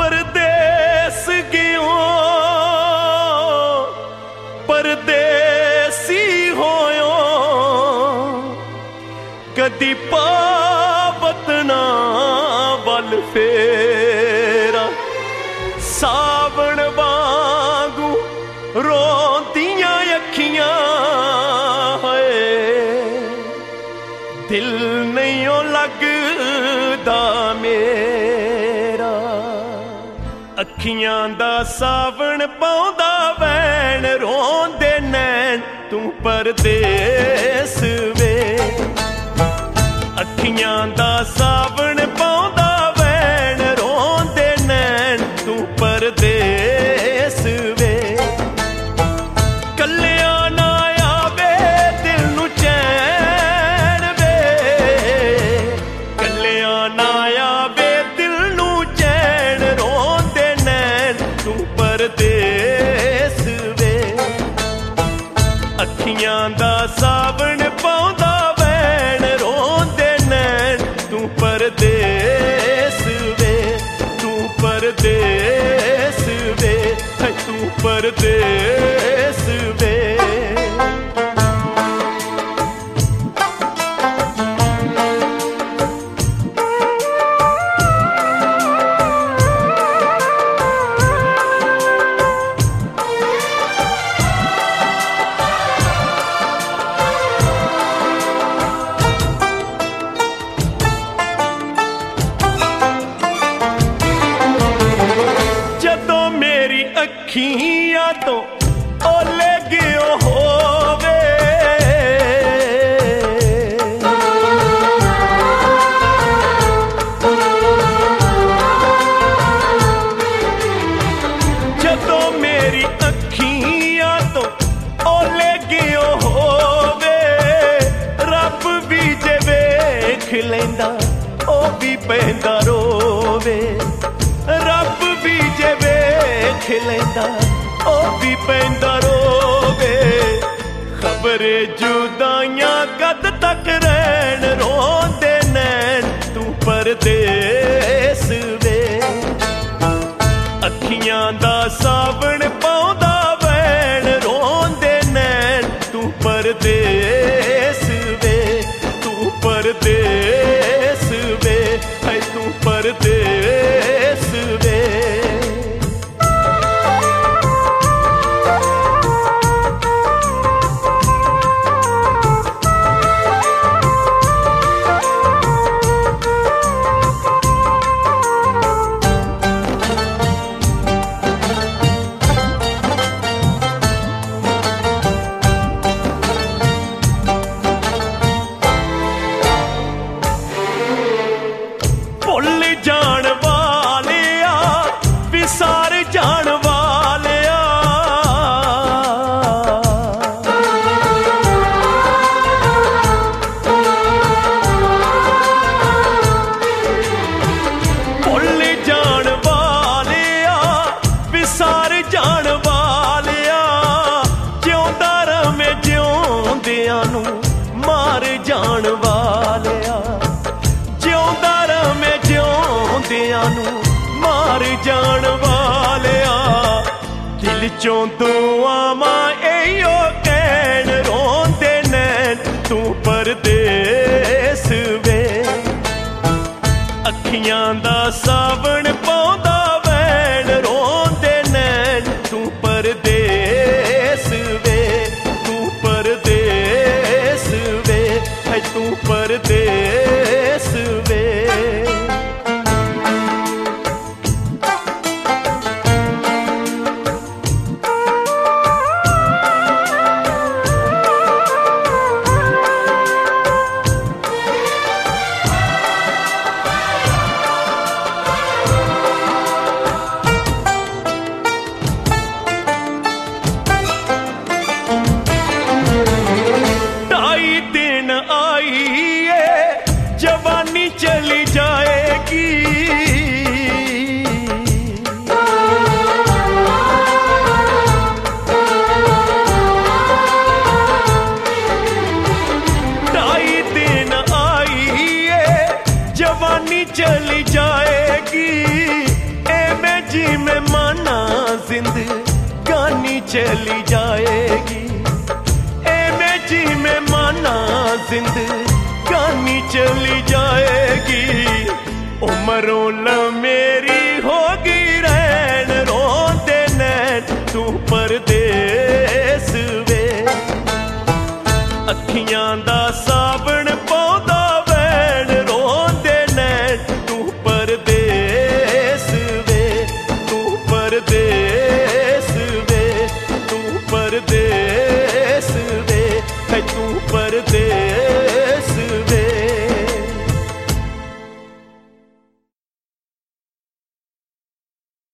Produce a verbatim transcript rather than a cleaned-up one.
परदेस गयो परदेसी होयो कदी पावत ना वल फेरा सावण वांगू रोंदियां अखियां है दिल नहीं लगदा मेरा अखियां दा सावण पाउंदा वैन रोंदे नैन तू परदेस वे अखियां दा सावण पाउंदा वैन रोंदे नैन तू परदेस वे कल्लिया ना आवे दिल नू चैन वे कल्लिया ना आवे दिल नू चैन रोंदे नैन तू परदेस वे अखियां दा सावण पाउंदा वैन रोंदे नैन तू परदेस वे तू परदेस वे तू परदेस वे अखियां तो ओले गियो होवे जदों मेरी अखियां तो ओले गियो होवे रब भी जे वेख लैंदा ओ भी पैंदा रोवे रब भी जे वेख लैंदा ओ भी पैंदा रोवे खबरे जुदाइयां कद तक रहन रोंदे नैन तू परदेस वे अखियां दा सावण पाउंदा वैन रोंदे नैन तू परदेस वे तू परदेस वे है तू परदेस वे मार जान वालिया जिउंदा रवे जिउंदियां नूं मार जान वालिया दिल चों दुआवां इहो कहण रोंदे नैन तू परदेस वे अखियां दा सावण पाउंदा वैन रोंदे नैन तू परदेस वे तू परदेस वे है तू परदेस वे चली जाएगी ढाई दिन आई है जवानी चली जाएगी ए में चली जाएगी। एमे जी में माना जिंदगानी चली जाएगी। उम्रों लम